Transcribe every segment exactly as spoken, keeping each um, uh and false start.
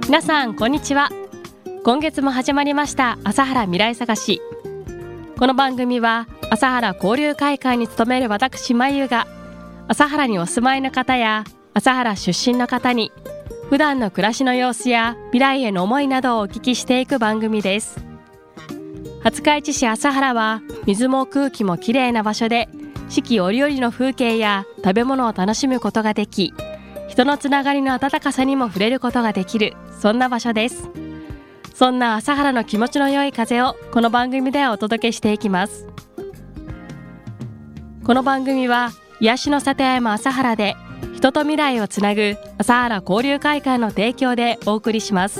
皆さんこんにちは。今月も始まりました朝原未来探し。この番組は朝原交流会館に勤める私まゆが朝原にお住まいの方や朝原出身の方に普段の暮らしの様子や未来への思いなどをお聞きしていく番組です。廿日市市朝原は水も空気もきれいな場所で四季折々の風景や食べ物を楽しむことができ、人のつながりの温かさにも触れることができる、そんな場所です。そんな朝原の気持ちの良い風をこの番組ではお届けしていきます。この番組は癒しの里山朝原で人と未来をつなぐ朝原交流会館の提供でお送りします。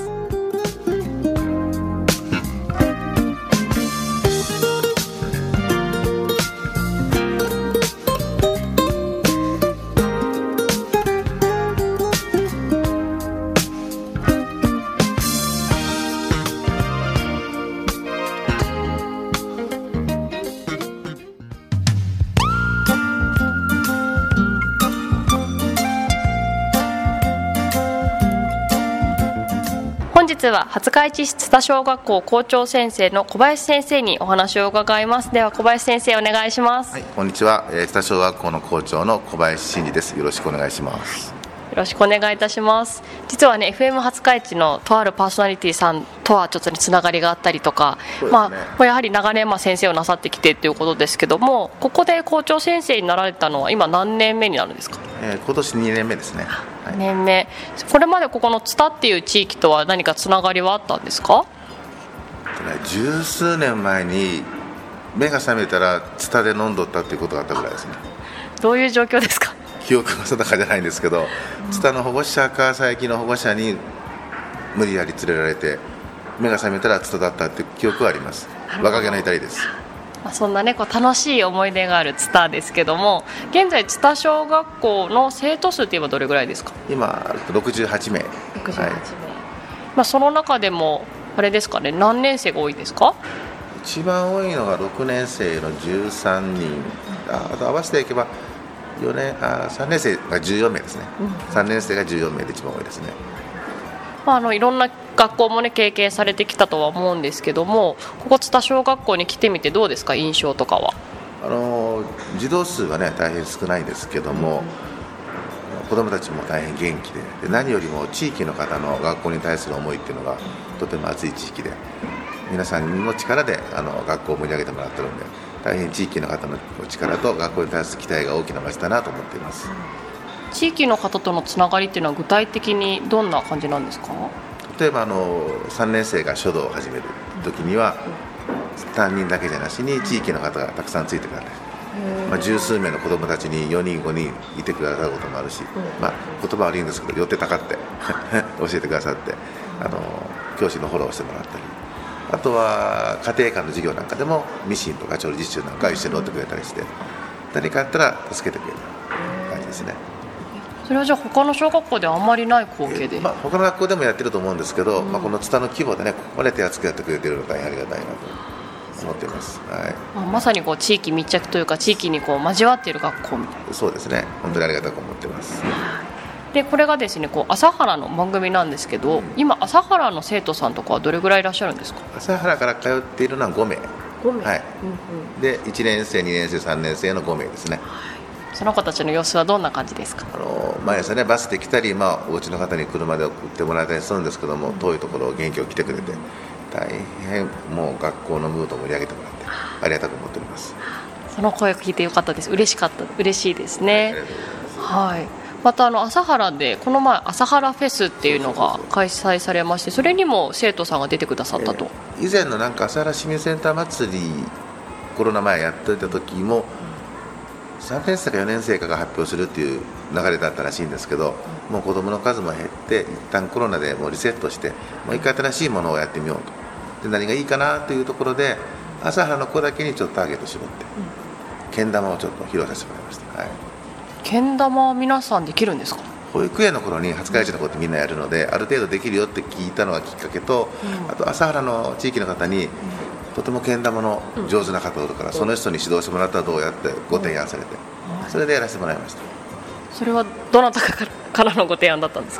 本日は廿日市市津田小学校校長先生の小林先生にお話を伺います。では小林先生お願いします。 はい、こんにちは。津田小学校の校長の小林真二です。よろしくお願いします。 よろしくお願いいたします。実はね エフエム 廿日市のとあるパーソナリティさんとはちょっとつながりがあったりとか、ね、まあ、やはり長年まあ先生をなさってきてということですけども、ここで校長先生になられたのは今何年目になるんですか？ えー、今年にねんめですね。はい、 にねんめ。これまでここの津田っていう地域とは何かつながりはあったんですか？ 十数年前に目が覚めたら津田で飲んどったっていうことがあったぐらいですね。 どういう状況ですか？ 記憶が定かじゃないんですけど、津田の保護者か佐伯の保護者に無理やり連れられて目が覚めたら津田だったって記憶はあります。若気の至りです。 まあ、そんな、ね、こう楽しい思い出がある津田ですけども、現在津田小学校の生徒数って今どれぐらいですか？ 今ろくじゅうはちめい。ろくじゅうはちめい、はい、 まあ、その中でもあれですかね、何年生が多いですか？ 一番多いのがろくねん生のじゅうさんにん、あ, あと合わせていけばよねんあさんねん生がじゅうよんめいですね、うん、さんねん生がじゅうよんめいで一番多いですね。 まあ、あのいろんな学校も、ね、経験されてきたとは思うんですけども、ここ津田小学校に来てみてどうですか、印象とかは？ あの児童数は、ね、大変少ないんですけども、うん、子どもたちも大変元気 で, で何よりも地域の方の学校に対する思いっていうのがとても熱い地域で、皆さんの力であの学校を盛り上げてもらってるんで、大変地域の方の力と学校に対する期待が大きな町だなと思っています。 地域の方とのつながりっていうのは具体的にどんな感じなんですか？ 例えばあのさんねん生が書道を始める時には担任だけじゃなしに地域の方がたくさんついてくれて、まあ、十数名の子どもたちによにんごにんいてくださることもあるし、まあ、言葉は悪いんですけど寄ってたかって教えてくださって、あの教師のフォローをしてもらったり、あとは家庭間の授業なんかでもミシンとか調理実習なんか一緒に乗ってくれたりして、何かあったら助けてくれる感じですね。 それはじゃあ他の小学校ではあんまりない光景で、 まあ、他の学校でもやってると思うんですけど、うん、まあ、この津田の規模でねここまで手厚くやってくれているのがありがたいなと思っています。はい、 まあ、まさにこう地域密着というか地域にこう交わっている学校みたいな。 そうですね、本当にありがたく思っています。 でこれがですねこう朝原の番組なんですけど、うん、今朝原の生徒さんとかはどれぐらいいらっしゃるんですか？ 朝原から通っているのはごめい。 ごめい、はい、 うんうん、でいちねん生にねん生さんねん生のごめいですね。 その子たちの様子はどんな感じですか？ あの毎朝ねバスで来たり、まあ、お家の方に車で送ってもらえたりするんですけども、遠いところを元気を来てくれて大変もう学校のムードを盛り上げてもらってありがたく思っております。 その声を聞いてよかったです。嬉しかった、嬉しいですね。はい、またあの朝原でこの前朝原フェスっていうのが開催されまして、それにも生徒さんが出てくださったと。 えー、以前のなんか朝原市民センター祭りコロナ前やっていた時もさんねん生かよねん生かが発表するっていう流れだったらしいんですけど、もう子どもの数も減って一旦コロナでもうリセットしてもう一回新しいものをやってみようと。で何がいいかなというところで朝原の子だけにちょっとターゲット絞ってけん玉をちょっと披露させてもらいました。はい、 けん玉は皆さんできるんですか？ 保育園の頃に廿日市の子ってみんなやるので、ある程度できるよって聞いたのがきっかけと、うん、あと朝原の地域の方に、うん、とてもけん玉の上手な方だから、うん、その人に指導してもらったらどうやってご提案されて、うん、それでやらせてもらいました。 それはどなたかからのご提案だったんですか？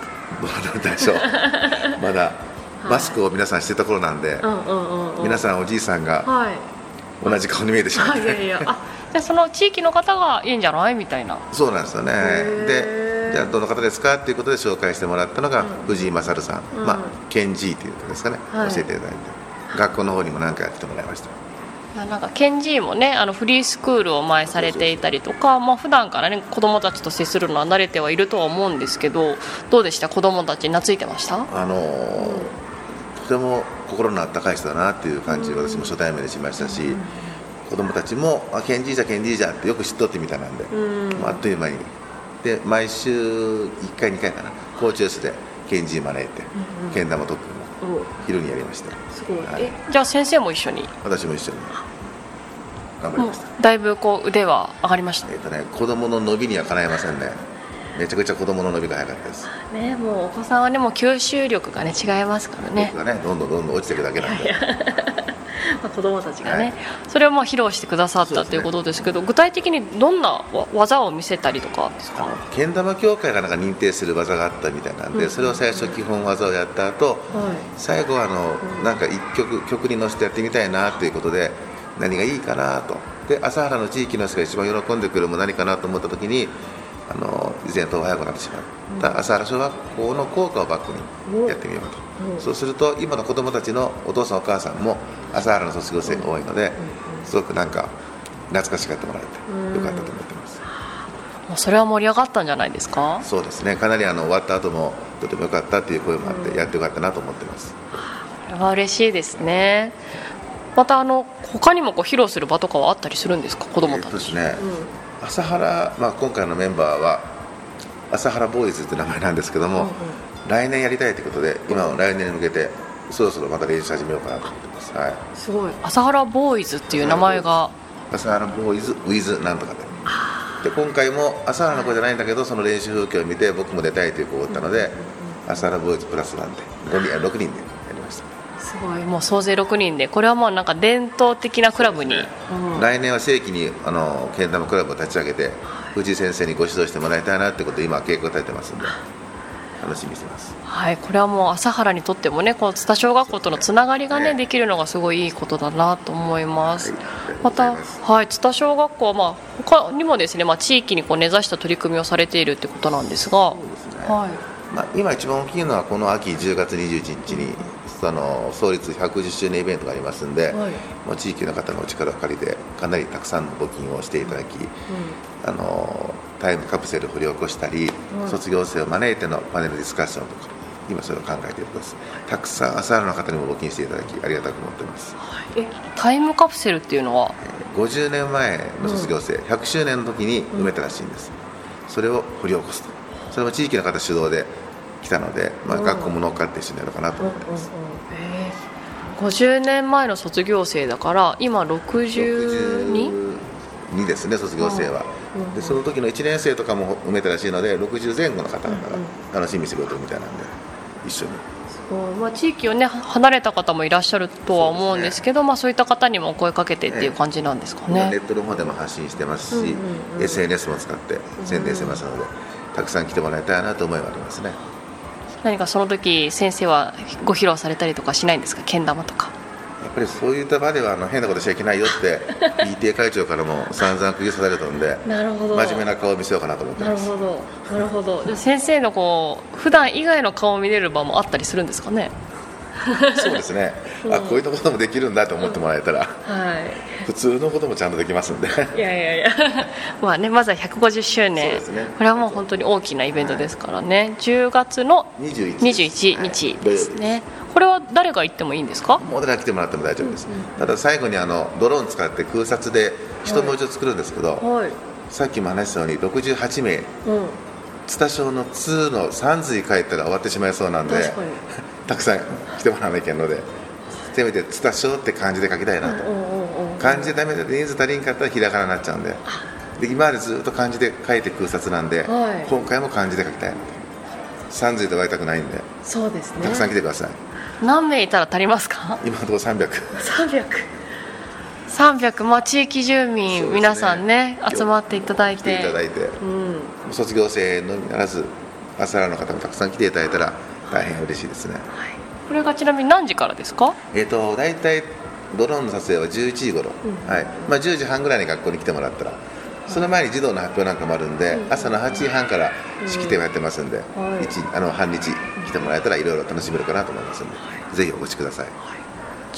どうなんでしょうまだマスクを皆さんしてた頃なんで、皆さんおじいさんが同じ顔に見えてしまって、はい、いやいやあでその地域の方がいいんじゃないみたいな。 そうなんですよね。でじゃあどの方ですかっていうことで紹介してもらったのが、うん、藤井勝さん、うん、まあケンジーということですかね、はい、教えていただいて、学校の方にも何回来てもらいました。 なんかケンジーもね、あのフリースクールを前されていたりとか、まあ、普段からね子どもたちと接するのは慣れてはいるとは思うんですけど、どうでした？子どもたちに懐いてました？ あのーうん、とても心の温かい人だなっていう感じ、うん、私も初対面でしましたし、うん、子どもたちもあケンジーじゃケンジーじゃってよく知っとってみたなんで、うん、あっという間にで毎週いっかいにかいかな校長室でケンジー招いて、うん、けん玉特訓を昼にやりました。 すごい、はい、えじゃあ先生も一緒に？ 私も一緒に頑張りました。 だいぶこう腕は上がりました？ えーとね、子供の伸びにはかないませんね。めちゃくちゃ子供の伸びが早かったです、 ね、もうお子さんはねもう吸収力がね違いますからね。 がねどんどんどんどん落ちていくだけなんでまあ子供たちがね、はい、それをまあ披露してくださったということですけど、具体的にどんな技を見せたりとかですか？ けん玉協会がなんか認定する技があったみたいなんで、うん、それを最初基本技をやった後、はい、最後はあの、うん、なんか一曲曲に乗せてやってみたいなということで何がいいかなと。で朝原の地域の人が一番喜んでくるもの何かなと思った時に、あの以前と早くなってしまった朝原小学校の校歌をバックにやってみようと、うん、そうすると今の子どもたちのお父さんお母さんも朝原の卒業生が多いので、すごくなんか懐かしがってもらえてよかったと思ってます。 もうそれは盛り上がったんじゃないですか？ そうですね、かなりあの終わった後もとてもよかったっていう声もあって、うん、やってよかったなと思ってます。 これは嬉しいですね。またあの他にもこう披露する場とかはあったりするんですか？子どもたち、えーですね、 うん、朝原、まあ、今回のメンバーは朝原ボーイズって名前なんですけども、うんうん、来年やりたいということで今は来年に向けてそろそろまた練習始めようかなと思ってます、はい、 すごい。朝原ボーイズっていう名前が朝原ボーイズウィズなんとかでで今回も朝原の子じゃないんだけどその練習風景を見て僕も出たいという子がおったので、うんうんうん、朝原ボーイズプラスなんでろくにんでやりました。 すごい、もう総勢ろくにんで、これはもうなんか伝統的なクラブに、ね、 うん、来年は正規にあのけん玉クラブを立ち上げて、はい、藤井先生にご指導してもらいたいなってことで今計画を立ててますんで楽しみにしてます。 はい、これはもう朝原にとってもねこの津田小学校とのつながりが、ねね、できるのがすごいいいことだなと思います、はい、また、はい、津田小学校は、まあ、他にもですね、まあ、地域にこう根ざした取り組みをされているってことなんですが、そうですね、はい、 まあ、今一番大きいのはこの秋じゅうがつにじゅういちにちにあの創立ひゃくじゅっしゅうねんイベントがありますので、はい、もう地域の方のお力を借りてかなりたくさんの募金をしていただき、うん、あのタイムカプセルを掘り起こしたり、うん、卒業生を招いてのパネルディスカッションとか今それを考えているところです。たくさん朝原の方にも募金していただきありがたく思っています。 えタイムカプセルっていうのはごじゅうねんまえの卒業生、うん、ひゃくしゅうねんの時に埋めたらしいんです、うん、それを掘り起こすと。それも地域の方主導で来たので、まあ、学校も乗っかって一緒にやろうかなと思ってます、うんうんうん、 えー、ごじゅうねんまえの卒業生だから今ろくじゅうに？ろくじゅうにですね、卒業生は、うんうん、でその時のいちねん生とかも埋めたらしいのでろくじゅうぜん後の方々が楽しみにしてくれてるみたいなんで一緒に、 うん、まあ、地域を、ね、離れた方もいらっしゃるとは思うんですけど、 そう、ね、まあ、そういった方にも声かけてっていう感じなんですかね。 ネットの方でも発信してますし、うんうんうん、エスエヌエス も使って宣伝してますので、うんうん、たくさん来てもらいたいなと思いはありますね。 何かその時先生はご披露されたりとかしないんですか？けん玉とか。 やっぱりそういった場ではあの変なことしちゃいけないよって ピーティーエー 会長からも散々釘刺されたのでなるほど、真面目な顔を見せようかなと思ってます。 なるほど、なるほど。じゃあ先生のこう普段以外の顔を見れる場もあったりするんですかね？ そうですね、うん、あこういったこともできるんだと思ってもらえたら、うん、はい、普通のこともちゃんとできますんでいやいやいやまあね、まずはひゃくごじゅっしゅうねん、ね、これはもう本当に大きなイベントですからね、はい、じゅうがつのにじゅういちにちですね、はい、これは誰が行ってもいいんですか？ もう誰が来てもらっても大丈夫です、うんうん、ただ最後にあのドローン使って空撮で人文字を作るんですけど、はいはい、さっきも話したようにろくじゅうはちめい、うん、津田小の通のさんずい書いたら終わってしまいそうなんでたくさん来てもらわなきゃいけないので、せめて津田小って漢字で書きたいなと、うんうんうん、漢字でダメで人数足りんかったらひらがなになっちゃうんで、で今までずっと漢字で書いて空撮なんで、はい、今回も漢字で書きたいなと、さんずいで終わりたくないんで、 そうですね、 たくさん来てください。 何名いたら足りますか？ 今のところさんびゃくさんびゃくさんびゃく、まあ、地域住民、ね、皆さんね集まっていただいて来ていただいて、うん、卒業生のみならず朝原の方もたくさん来ていただいたら大変嬉しいですね。はい、 これがちなみに何時からですか？ えーと大体ドローンの撮影はじゅういちじ頃、うん、はい、まあ、じゅうじはんぐらいに学校に来てもらったら、その前に児童の発表なんかもあるんで、うん、朝のはちじはんから式典をやってますんで、うん、あの半日来てもらえたらいろいろ楽しめるかなと思いますんで、はい、ぜひお越しください。はい、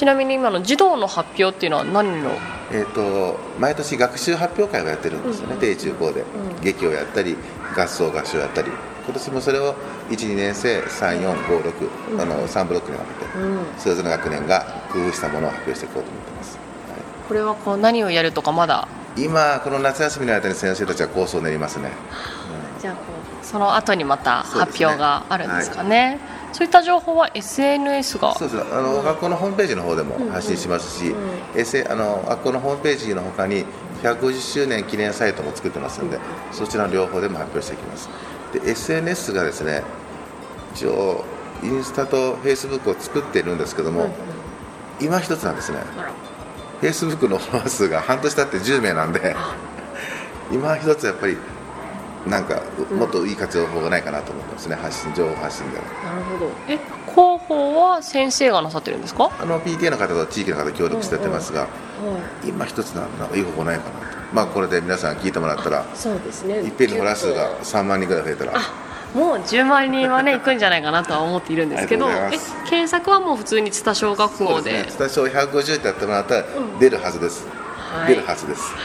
ちなみに今の児童の発表っていうのは何の？ えーと毎年学習発表会をやってるんですよね、うん、低中高で、うん、劇をやったり合奏合唱をやったり、今年もそれをいち、にねん生さん、よん、ご、ろく、うん、あのさんブロックに分けて、うん、それぞれの学年が工夫したものを発表していこうと思ってます。はい、 これはこう何をやるとかまだ今この夏休みの間に先生たちは構想を練りますね。 うん、じゃあこうその後にまた発表があるんですかね。そういった情報は エスエヌエス がそうです、あの、うん、学校のホームページの方でも発信しますし、うんうん、あの学校のホームページの他にひゃくごじゅっしゅうねん記念サイトも作ってますので、うん、そちらの両方でも発表していきます。で エスエヌエス がですね、一応インスタとフェイスブックを作っているんですけども、うん、今一つなんですね。フェイスブックのフォロワー数が半年経ってじゅうめいなんで今一つやっぱりなんかもっといい活用法がないかなと思ってますね、発信情報発信では。 なるほど。え広報は先生がなさってるんですか？ あの ピーティーエー の方と地域の方と協力してやってますが、うんうんはい、今一つなんかいい方法ないかなと。まあこれで皆さん聞いてもらったら、 そうですね、 いっぺんにフォロワー数がさんまんにんぐらい増えたら、 もうじゅうまんにんはねいくんじゃないかなとは思っているんですけどえ検索はもう普通に津田小学校で、 津田小ひゃくごじゅうってやってもらったら出るはずです、うん、出るはずです、はい、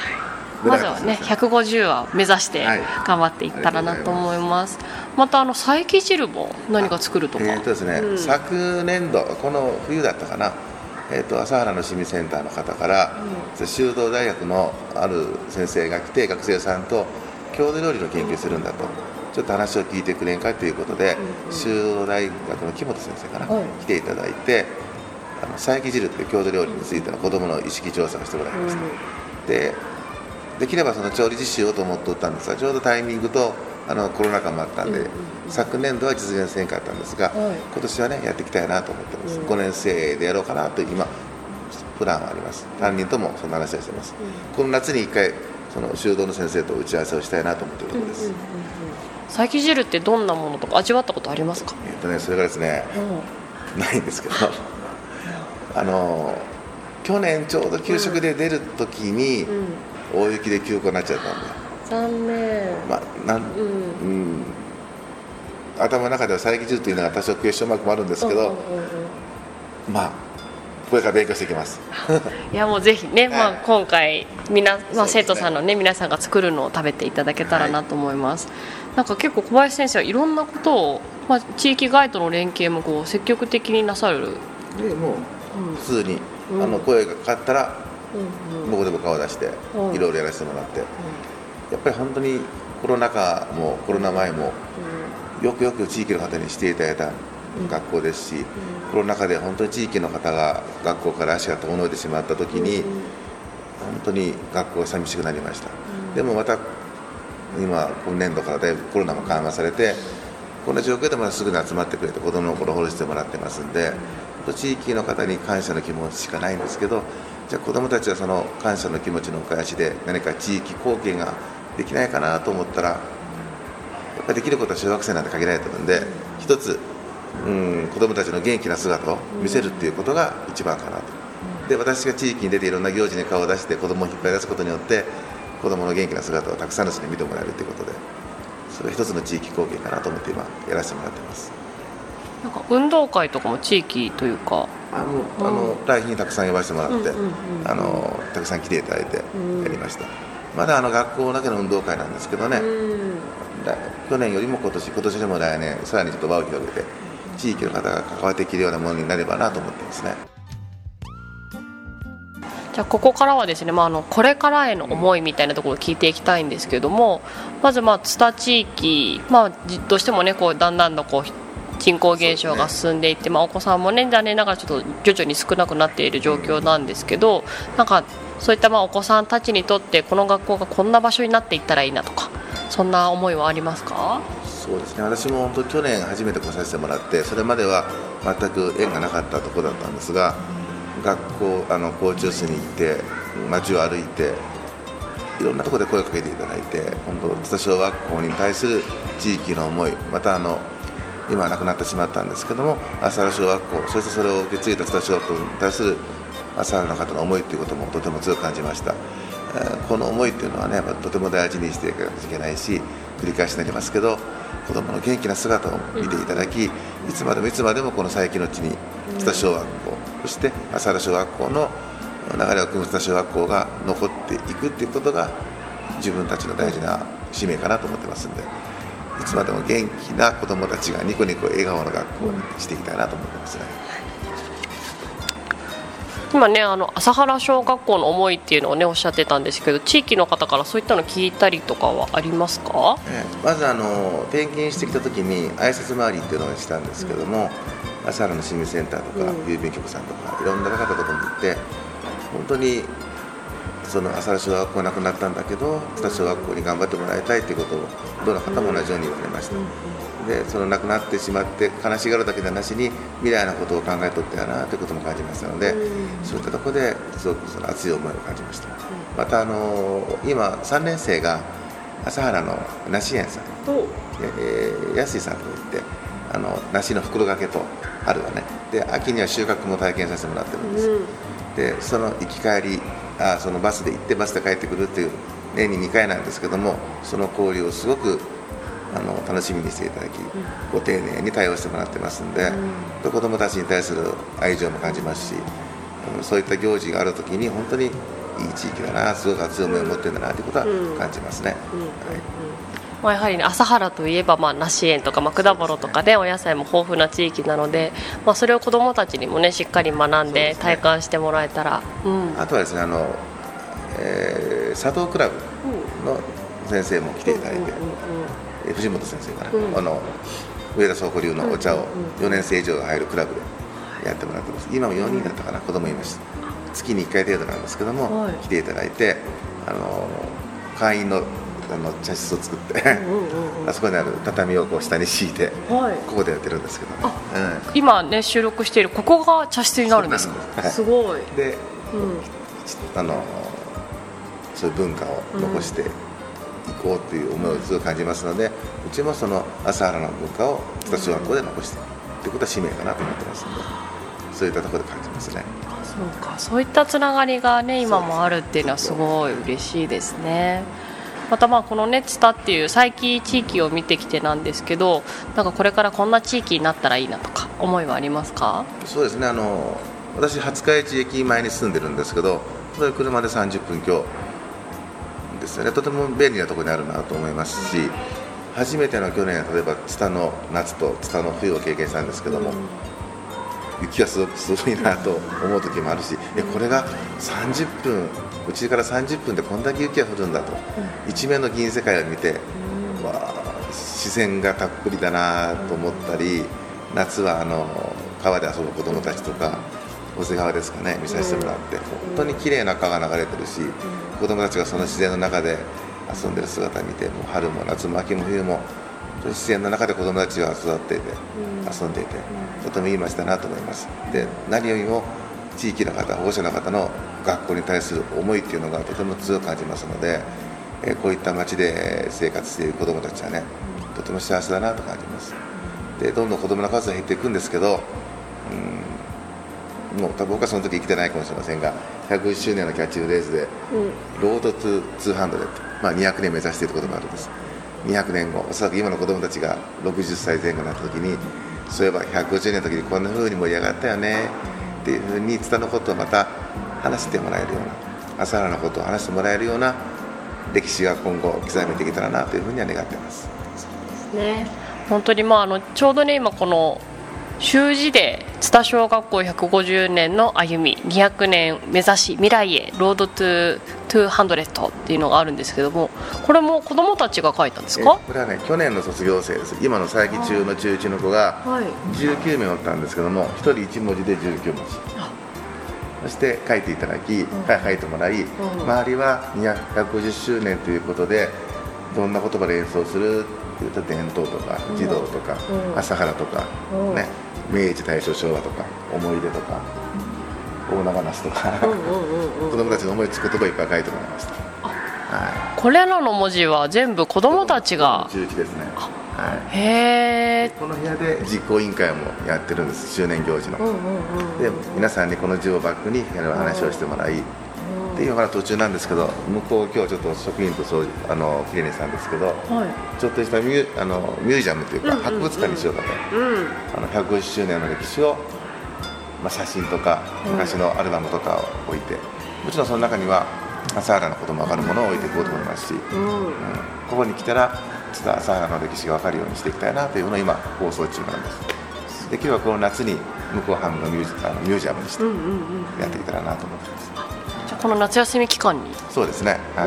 まずはねひゃくごじゅうは目指して頑張っていったらなと思います。またあの佐伯汁も何か作るとか、 えーとですねうん、昨年度この冬だったかな、えーと朝原の市民センターの方から、うん、修道大学のある先生が来て学生さんと郷土料理の研究するんだと、ちょっと話を聞いてくれんかということで、うんうん、修道大学の木本先生かな、はい、来ていただいて、あの佐伯汁という郷土料理についての子どもの意識調査をしてもらいました、うん、でできればその調理実習をと思っておったんですが、ちょうどタイミングとあのコロナ禍もあったんで、うんうんうん、昨年度は実現せんかったんですが、はい、今年はねやっていきたいなと思ってます、うん、ごねん生でやろうかなと今プランはあります。担任ともそんな話をしてます、うん、この夏にいっかいその修道の先生と打ち合わせをしたいなと思っているところです。うんうんうんうん、 佐伯汁ってどんなものとか味わったことありますか？ えーとね、それがですね、うん、ないんですけどあの去年ちょうど給食で出るときに、うん大雪で休校になっちゃったんで残念、 まあなんうんうん、頭の中では佐伯汁というのが多少クエスチョンマークもあるんですけど、うんうんうんうん、まあこれから勉強していきますいやもうぜひね、まあ、今回みな、まあ、生徒さんのね皆さんが作るのを食べていただけたらなと思います、はい、なんか結構小林先生はいろんなことを、まあ、地域外との連携もこう積極的になさるでもう普通に、うん、あの声がかかったらうんうん、僕でも顔出していろいろやらせてもらって、うん、やっぱり本当にコロナ禍もコロナ前も、うん、よくよく地域の方にしていただいた学校ですし、うん、コロナ禍で本当に地域の方が学校から足が遠のいてしまった時に、うん、本当に学校が寂しくなりました、うん、でもまた今今年度からだいぶコロナも緩和されてこの状況でもすぐに集まってくれて子どもの頃保護してもらってますんで、うん、地域の方に感謝の気持ちしかないんですけど、じゃあ子どもたちはその感謝の気持ちのお返しで何か地域貢献ができないかなと思ったら、やっぱりできることは小学生なんて限られてるんで、一つ、うん、子どもたちの元気な姿を見せるっていうことが一番かなと。で私が地域に出ていろんな行事に顔を出して子どもを引っ張り出すことによって子どもの元気な姿をたくさんの人に見てもらえるということで、それは一つの地域貢献かなと思って今やらせてもらっています。 なんか運動会とかも地域というかあの、うん、あの来賓にたくさん呼ばせてもらって、うんうんうんうん、あのたくさん来ていただいてやりました、うん、まだあの学校だけの運動会なんですけどね、うん、去年よりも今年今年でも来年さらにちょっと場を広げて地域の方が関わっていけるようなものになればなと思ってますね。 じゃあここからはですね、まあ、あのこれからへの思いみたいなところを聞いていきたいんですけれども、まずまあ津田地域、まあ、どうしてもねこうだんだんとこう人口減少が進んでいって、ねまあ、お子さんもね残念ながらちょっと徐々に少なくなっている状況なんですけど、なんかそういったまあお子さんたちにとってこの学校がこんな場所になっていったらいいなとか、そんな思いはありますか？ そうですね、私も本当去年初めて来させてもらって、それまでは全く縁がなかったところだったんですが、学校あの校長室に行って街を歩いていろんなところで声をかけていただいて、本当津田小学校に対する地域の思い、またあの今は亡くなってしまったんですけども朝原小学校、そしてそれを受け継いだ津田小学校に対する朝原の方の思いということもとても強く感じました。この思いというのはね、とても大事にしていかなきゃいけないし、繰り返しになりますけど、子どもの元気な姿を見ていただき、いつまでもいつまでもこの佐伯の地に津田小学校、そして朝原小学校の流れを組む津田小学校が残っていくということが自分たちの大事な使命かなと思ってますので、いつまでも元気な子どもたちがニコニコ笑顔の学校にしていきたいなと思ってますね。 今ね、あの朝原小学校の思いっていうのをねおっしゃってたんですけど、地域の方からそういったの聞いたりとかはありますか？ えー、まずあの転勤してきた時に挨拶回りっていうのをしたんですけども、うん、朝原の市民センターとか、うん、郵便局さんとかいろんな方々とこに行って本当にその朝原小学校なくなったんだけど津田小学校に頑張ってもらいたいということをどの方も同じように言われました。でその亡くなってしまって悲しがるだけでなしに未来のことを考えとってやなということも感じましたので、そういったところですごくその熱い思いを感じました。またあの今さんねん生が朝原の梨園さん、えー、安井さんといってあの梨の袋掛けと春はね、で秋には収穫も体験させてもらってるんです。でその行き帰りあそのバスで行ってバスで帰ってくるっていう年ににかいなんですけども、その交流をすごくあの楽しみにしていただき、ご丁寧に対応してもらってますんで、うん、子どもたちに対する愛情も感じますし、そういった行事があるときに本当にいい地域だな、すごく熱い思いを持ってるんだなということは感じますね。 まあ、やはり、ね、朝原といえば、まあ、梨園とか、まあ、果物とかでお野菜も豊富な地域なので、まあ、それを子どもたちにも、ね、しっかり学んで体感してもらえたら、うん、 あとはですねあの、えー、茶道クラブの先生も来ていただいて、藤本先生から、うん、あの上田倉庫流のお茶をよねん生以上が入るクラブでやってもらってます。今もよにんだったかな、子供いました。月にいっかい程度なんですけども、はい、来ていただいてあの会員のあの茶室を作ってあそこにある畳をこう下に敷いて、はい、ここでやってるんですけどね、 うん、今ね収録しているここが茶室になるんですか？ はい、 すごいで、うん、あのそういう文化を残していこうという思いをすごい感じますので、うちもその朝原の文化を津田小学校で残していくということは使命かなと思ってますので、そういったところで感じますね。 そうか、そういったつながりがね今もあるっていうのはすごい嬉しいですね。またまあこのね津田っていう佐伯地域を見てきてなんですけど、なんかこれからこんな地域になったらいいなとか思いはありますか？ そうですね、あの私廿日市駅前に住んでるんですけど、それ車でさんじゅっぷん強ですよね。とても便利なところにあるなと思いますし、初めての去年例えば津田の夏と津田の冬を経験したんですけども、うん、雪がすごくすごいなと思う時もあるし、えこれがさんじゅっぷんうちからさんじゅっぷんでこんだけ雪が降るんだと、うん、一面の銀世界を見て、うん、わ自然がたっぷりだなと思ったり、夏はあの川で遊ぶ子どもたちとか小瀬川ですかね見させてもらって、本当に綺麗な川が流れてるし、子どもたちがその自然の中で遊んでる姿を見て、もう春も夏も秋も冬も自然の中で子どもたちが育っていて遊んでいて、とてもいい街だなと思います。で何よりも地域の方、保護者の方の学校に対する思いっていうのがとても強く感じますので、えこういった街で生活している子どもたちはね、とても幸せだなと感じます。でどんどん子どもの数は減っていくんですけど、うんもう多分僕はその時生きてないかもしれませんが、ひゃくごじゅっしゅうねんのキャッチフレーズで、うん、ロードトゥにひゃく、まあ、にひゃくねん目指していることがあるんです。にひゃくねんご、おそらく今の子どもたちがろくじゅっさいぜん後になった時に、そういえばひゃくごじゅうねんの時にこんな風に盛り上がったよねっていう風に津田のことをまた話してもらえるような、朝原のことを話してもらえるような歴史が今後刻めていけたらなというふうには願っています。 そうですね、本当に、まあ、あのちょうどね今この習字で津田小学校ひゃくごじゅうねんの歩み、にひゃくねん目指し未来へロードトゥにひゃくっていうのがあるんですけども、これも子どもたちが書いたんですか？ これはね去年の卒業生です。今の佐伯中の中いちの子がじゅうきゅうめいおったんですけども、ひとりいち文字でじゅうきゅう文字、そして書いていただき、うん、書いてもらい、うん、周りはひゃくごじゅっしゅうねんということでどんな言葉で演奏するっていうと、伝統とか児童とか、うん、朝原とか、うん、ね、明治大正昭和とか思い出とか大長なすとか子供たちの思いつく言葉をいっぱい書いてもらいました。 あ、 これらの文字は全部子どもたちが。 重機ですね。はい、 へー。 この部屋で実行委員会もやってるんです、周年行事の、 うんうんうん、 で皆さんにこの字をバックに話をしてもらい、っていうのが途中なんですけど、向こう今日ちょっと職員とそうあのきれいにしたんですけど、はい、ちょっとしたミュあのミュージアムというか、うんうんうん、博物館にしようかと、うん、あのひゃくごじゅっしゅうねんの歴史を、まあ、写真とか昔のアルバムとかを置いて、もちろんその中には朝原のことも分かるものを置いていこうと思いますし、うんうん、ここに来たらちょっと朝原の歴史が分かるようにしていきたいなというのを今放送中なんです。できればこの夏に向こう半分のミュージ、あのミュージアムにしてやっていけたらなと思っています。 じゃあこの夏休み期間に。 そうですね、はい、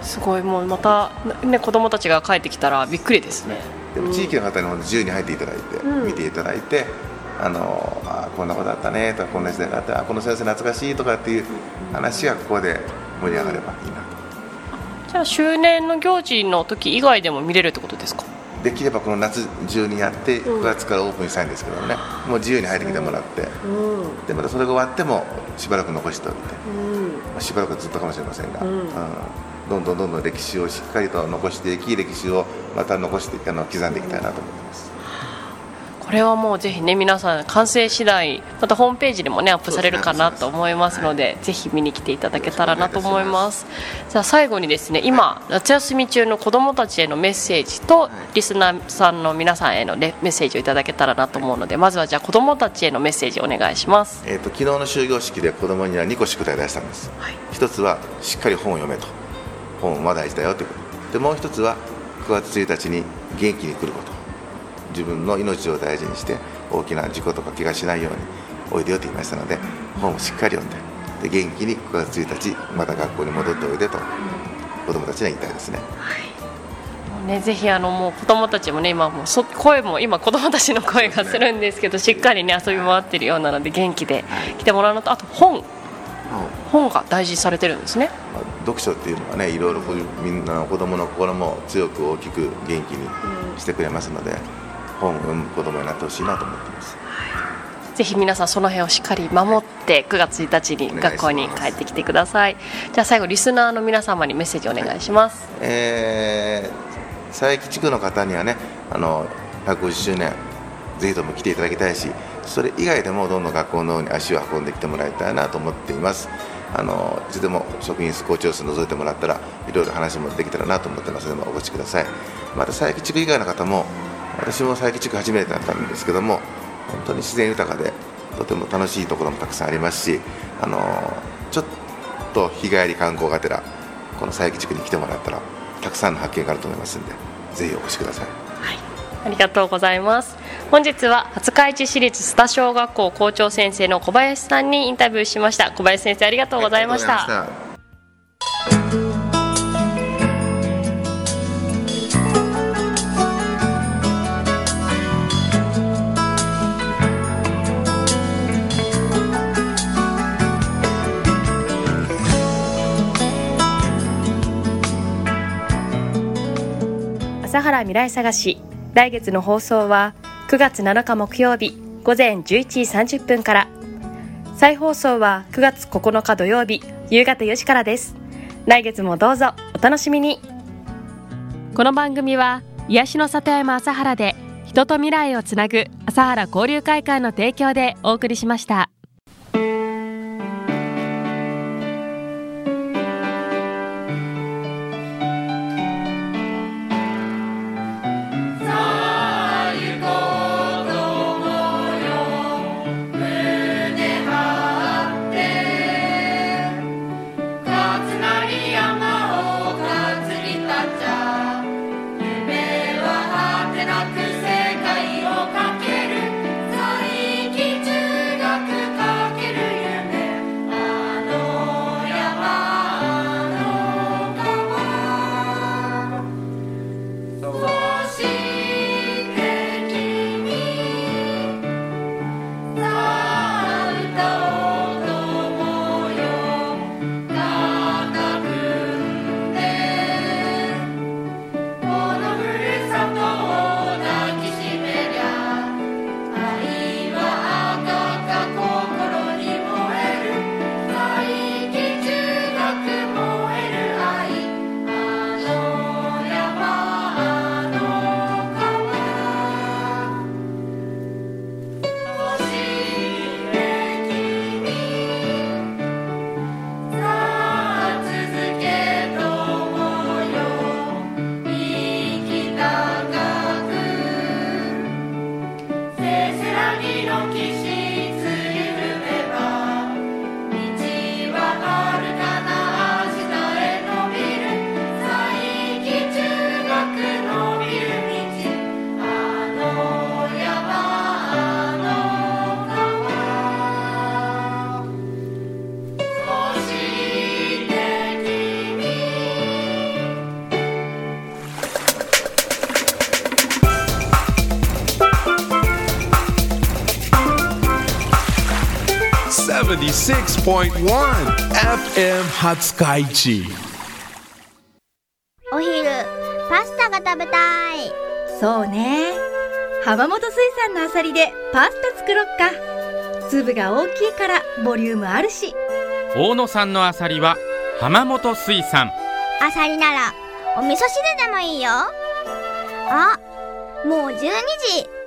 すごい。もうまた、ね、子どもたちが帰ってきたらびっくりですね。 でも地域の方にも自由に入っていただいて、うん、見ていただいて、あのあこんなことあったねとか、こんな時代があって、あこの先生懐かしいとかっていう話がここで盛り上がればいいなと。 じゃあ周年の行事の時以外でも見れるってことですか？ できればこの夏中にやってくがつからオープンしたいんですけどね、うん、もう自由に入ってきてもらって、うん、でまたそれが終わってもしばらく残しておいて、うんまあ、しばらくずっとかもしれませんが、うんうん、どんどんどんどん歴史をしっかりと残していき、歴史をまた残してあの刻んでいきたいなと思っています。 これはもうぜひね、皆さん完成次第またホームページでもねアップされるかなと思いますので、はい、ぜひ見に来ていただけたらなと思います。じゃあ最後にですね、今夏休み中の子どもたちへのメッセージと、はい、リスナーさんの皆さんへのメッセージをいただけたらなと思うので、まずはじゃあ子どもたちへのメッセージをお願いします。 えーと、昨日の終業式で子どもにはにこ宿題を出したんです、はい、一つはしっかり本を読めと、本は大事だよということで、もう一つはくがつついたちに元気に来ること、自分の命を大事にして大きな事故とか怪我しないようにおいでよと言いましたので、本をしっかり読んで、で元気にくがつついたちまた学校に戻っておいでと子どもたちには言いたいですね。 はい、もうね、ぜひあのもう子どもたちもね、今もうそ声も今子どもたちの声がするんですけど、しっかりね遊び回ってるようなので元気で来てもらうのと、あと本本が大事にされてるんですね。 まあ、読書っていうのはね、いろいろこういうみんなの子どもの心も強く大きく元気にしてくれますので、本を読む子どもになってほしいなと思っています。 ぜひ皆さんその辺をしっかり守ってくがつついたちに学校に帰ってきてください。じゃあ最後リスナーの皆様にメッセージお願いします。はい、 えー、佐伯地区の方にはね、あのひゃくごじゅっしゅうねんぜひとも来ていただきたいし、それ以外でもどんどん学校の方に足を運んできてもらいたいなと思っています。あのいつでも職員室校長室覗いてもらったらいろいろ話もできたらなと思ってますのでお越しください。また佐伯地区以外の方も、私も佐伯地区初めてだったんですけども、本当に自然豊かでとても楽しいところもたくさんありますし、あのちょっと日帰り観光がてらこの佐伯地区に来てもらったらたくさんの発見があると思いますので、ぜひお越しください。 はい、ありがとうございます。本日は廿日市市立須田小学校校長先生の小林さんにインタビューしました。小林先生、ありがとうございました。はい、朝原未来探し、来月の放送はくがつなのか木曜日午前じゅういちじさんじゅっぷんから、再放送はくがつここのか土曜日夕方よじからです。来月もどうぞお楽しみに。この番組は癒しの里山朝原で人と未来をつなぐ朝原交流会館の提供でお送りしました。 世界をかける在基中学ななじゅうろくてんいち エフエム 廿日市。 お昼パスタが食べたい。 そうね。浜本水産のあさりでパスタ作ろっか。粒が大きいからボリュームあるし。 大野さんのあさりは浜本水産。 あさりならお味噌汁でもいいよ。あ、もうじゅうにじ。